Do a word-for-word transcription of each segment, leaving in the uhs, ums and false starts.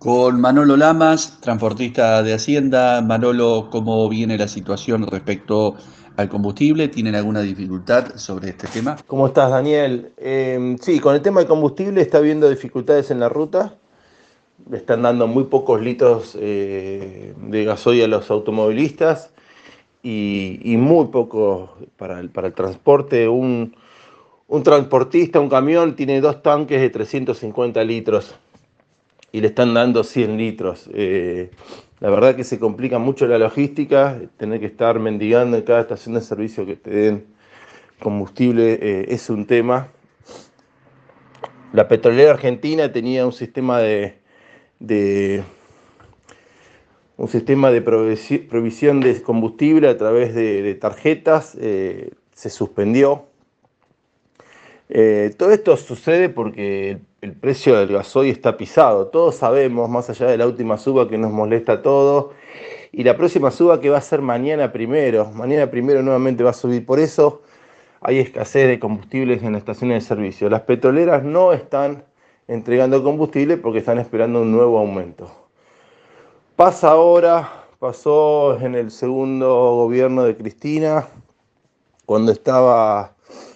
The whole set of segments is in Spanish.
Con Manolo Lamas, transportista de Hacienda. Manolo, ¿cómo viene la situación respecto al combustible? ¿Tienen alguna dificultad sobre este tema? ¿Cómo estás, Daniel? Eh, sí, con el tema de combustible está habiendo dificultades en la ruta. Le están dando muy pocos litros eh, de gasoil a los automovilistas y, y muy poco para el, para el transporte. Un, un transportista, un camión, tiene dos tanques de trescientos cincuenta litros y le están dando cien litros. Eh, la verdad que se complica mucho la logística, tener que estar mendigando en cada estación de servicio que te den combustible eh, es un tema. La petrolera argentina tenía un sistema de, de un sistema de provisión de combustible a través de, de tarjetas, eh, se suspendió. Eh, todo esto sucede porque el, el precio del gasoil está pisado. Todos sabemos, más allá de la última suba que nos molesta a todos, y la próxima suba que va a ser mañana primero. Mañana primero nuevamente va a subir. Por eso hay escasez de combustibles en las estaciones de servicio. Las petroleras no están entregando combustible porque están esperando un nuevo aumento. Pasa ahora, pasó en el segundo gobierno de Cristina, cuando estaba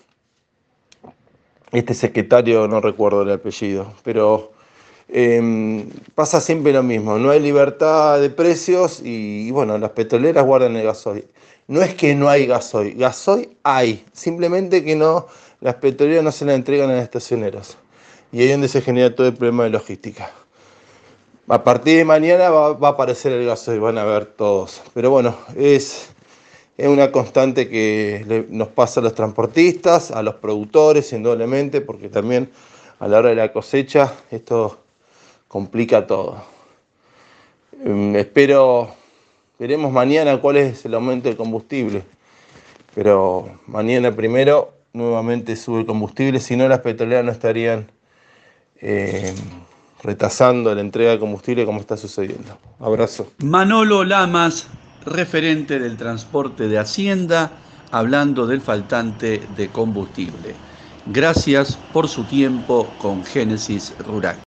este secretario, no recuerdo el apellido, pero eh, pasa siempre lo mismo, no hay libertad de precios y, y bueno, las petroleras guardan el gasoil. No es que no hay gasoil, gasoil hay, simplemente que no, las petroleras no se la entregan a las estacioneras. Y ahí es donde se genera todo el problema de logística. A partir de mañana va, va a aparecer el gasoil, van a ver todos. Pero bueno, es, es una constante que le, nos pasa a los transportistas, a los productores, indudablemente, porque también a la hora de la cosecha esto complica todo. Eh, espero, veremos mañana cuál es el aumento del combustible, pero mañana primero nuevamente sube el combustible, si no las petroleras no estarían eh, retrasando la entrega de combustible como está sucediendo. Abrazo. Manolo Lamas, referente del transporte de Hacienda, hablando del faltante de combustible. Gracias por su tiempo con Génesis Rural.